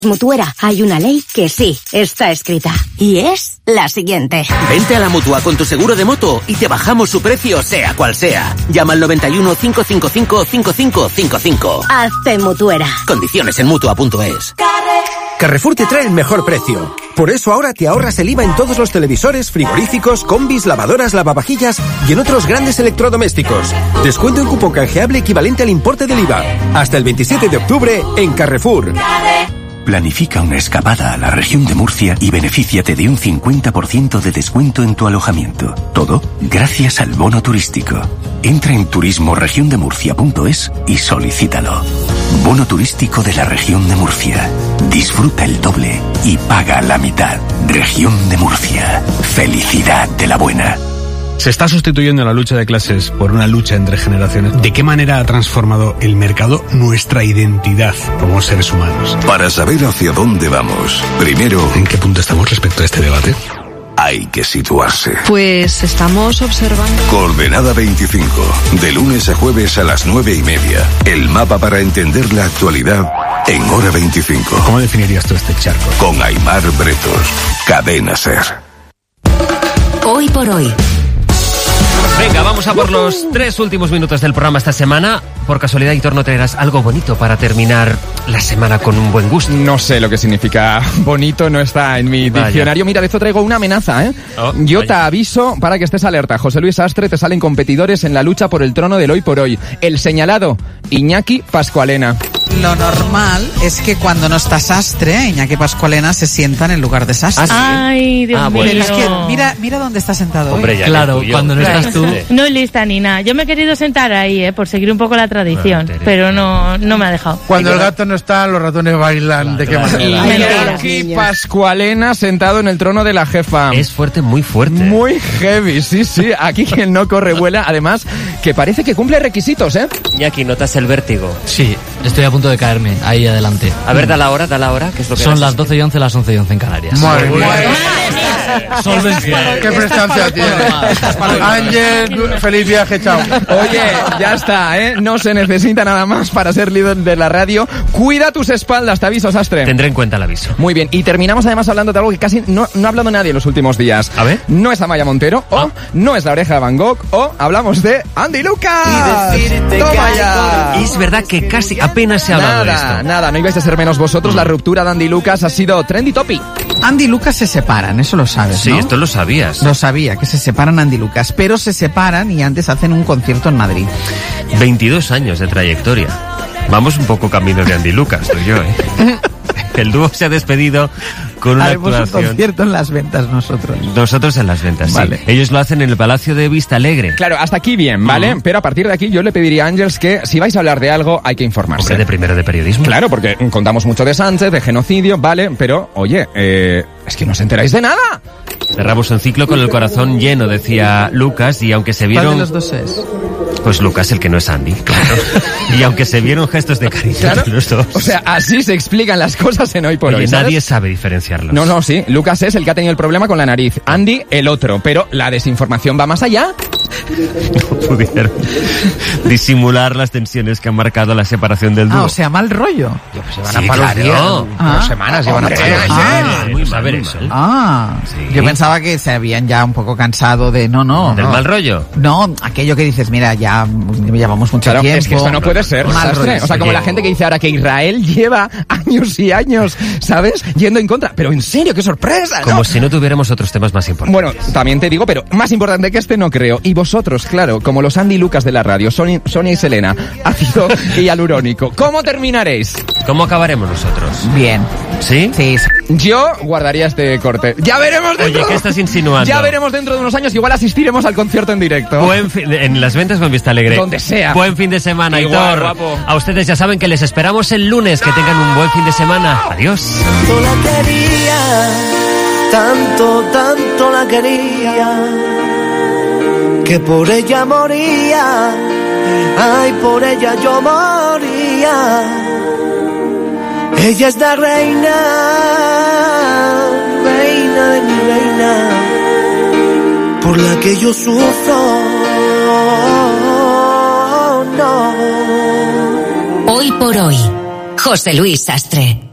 Mutuera, hay una ley que sí está escrita. Y es la siguiente. Vente a la Mutua con tu seguro de moto y te bajamos su precio sea cual sea. Llama al 91 555 5555. Hazte Mutuera. Condiciones en Mutua.es. Carrefour te trae el mejor precio. Por eso ahora te ahorras el IVA en todos los televisores, frigoríficos, combis, lavadoras, lavavajillas y en otros grandes electrodomésticos. Descuento en cupón canjeable equivalente al importe del IVA. Hasta el 27 de octubre en Carrefour. Planifica una escapada a la región de Murcia y benefíciate de un 50% de descuento en tu alojamiento. Todo gracias al bono turístico. Entra en turismoregiondemurcia.es y solicítalo. Bono turístico de la región de Murcia. Disfruta el doble y paga la mitad. Región de Murcia. Felicidad de la buena. Se está sustituyendo la lucha de clases por una lucha entre generaciones. ¿De qué manera ha transformado el mercado nuestra identidad como seres humanos? Para saber hacia dónde vamos, primero... ¿En qué punto estamos respecto a este debate? Hay que situarse. Pues estamos observando... Coordenada 25, de lunes a jueves a las 9:30. El mapa para entender la actualidad en hora 25. ¿Cómo definirías tú este charco? Con Aimar Bretos, Cadena SER. Hoy por hoy. Venga, vamos a por los 3 últimos minutos del programa esta semana. Por casualidad, Hitor, ¿no traerás algo bonito para terminar la semana con un buen gusto? No sé lo que significa bonito, no está en mi diccionario. Mira, de esto traigo una amenaza, ¿eh? Yo te aviso para que estés alerta. José Luis Astre, te salen competidores en la lucha por el trono del hoy por hoy. El señalado, Iñaki Pascualena. Lo normal es que cuando no está Sastre, Iñaki Pascualena se sienta en el lugar de Sastre. Ay, Dios mío. Pero es que mira dónde está sentado. Hombre, ya claro, cuando no estás tú. No es lista ni nada. Yo me he querido sentar ahí, por seguir un poco la tradición, pero no me ha dejado. Cuando el gato no está, los ratones bailan. ¿De qué manera? Iñaki Pascualena sentado en el trono de la jefa. Es fuerte, muy fuerte. Muy heavy, sí. Aquí quien no corre vuela. Además, que parece que cumple requisitos, ¿eh? Iñaki, ¿notas el vértigo? Sí, estoy a punto de caerme, ahí adelante. A ver, da la hora, ¿qué es lo que son las 12:11, las 11:11 en Canarias. Madre mía. Solvencia. Qué prestancia tiene. Ángel, feliz viaje, chao. Oye, ya está, ¿eh? No se necesita nada más para ser líder de la radio. Cuida tus espaldas, te aviso, Sastre. Tendré en cuenta el aviso. Muy bien, y terminamos además hablando de algo que casi no ha hablado nadie en los últimos días. A ver. No es Amaya Montero, no es La Oreja de Van Gogh, hablamos de Andy Lucas. ¡Toma ya! Es verdad que casi apenas se ha hablado de esto. Nada, no ibais a ser menos vosotros. La ruptura de Andy Lucas ha sido trendy topic. Andy y Lucas se separan, eso lo sabes, sí, ¿no? Esto lo sabías. Lo sabía, que se separan Andy y Lucas, pero se separan y antes hacen un concierto en Madrid. 22 años de trayectoria. Vamos un poco camino de Andy Lucas, soy yo, ¿eh? El dúo se ha despedido con una Haremos actuación. un concierto en Las Ventas nosotros. Nosotros en Las Ventas, vale. Sí. Ellos lo hacen en el Palacio de Vista Alegre. Claro, hasta aquí bien, ¿vale? Pero a partir de aquí yo le pediría a Ángels que si vais a hablar de algo hay que informarse. Hombre, de primero de periodismo. Claro, porque contamos mucho de Sánchez, de genocidio, ¿vale? Pero, oye, es que no os enteráis de nada. Cerramos un ciclo con el corazón lleno, decía Lucas, y aunque se vieron... ¿Cuál de los dos es? Pues Lucas, el que no es Andy, claro. Y aunque se vieron gestos de cariño entre los dos. O sea, así se explican las cosas en Hoy por Hoy, ¿sabes? Nadie sabe diferenciarlos. No, sí. Lucas es el que ha tenido el problema con la nariz. Andy, el otro. Pero la desinformación va más allá. No pudieron disimular las tensiones que han marcado la separación del dúo. O sea, mal rollo. Se van a parar dos semanas, se van a parar. Muy saber eso. Sí. Yo pensaba que se habían ya un poco cansado de ¿Del mal rollo? No, aquello que dices, mira, ya llevamos mucho tiempo. Es que esto no puede ser. Mal rollo. O sea, como la gente que dice ahora que Israel lleva años y años, ¿sabes? Yendo en contra. Pero en serio, qué sorpresa, ¿no? Como si no tuviéramos otros temas más importantes. Bueno, también te digo, pero más importante que este no creo. Y vosotros, claro, como los Andy Lucas de la radio, Sonia y Selena, ácido hialurónico. ¿Cómo terminaréis? ¿Cómo acabaremos nosotros? Bien. ¿Sí? Sí. Yo guardaría este corte. Ya veremos dentro. Oye, ¿qué estás insinuando? Ya veremos dentro de unos años. Igual asistiremos al concierto en directo. En Las Ventas o en Vista Alegre. Donde sea. Buen fin de semana, Igual, Hitor. guapo. A ustedes ya saben que les esperamos el lunes. Que tengan un buen fin de semana. Adiós. Tanto la quería, tanto la quería, que por ella moría, ay, por ella yo moría. Ella es la reina, reina de mi reina, por la que yo sufro, no. Hoy por Hoy, José Luis Astre.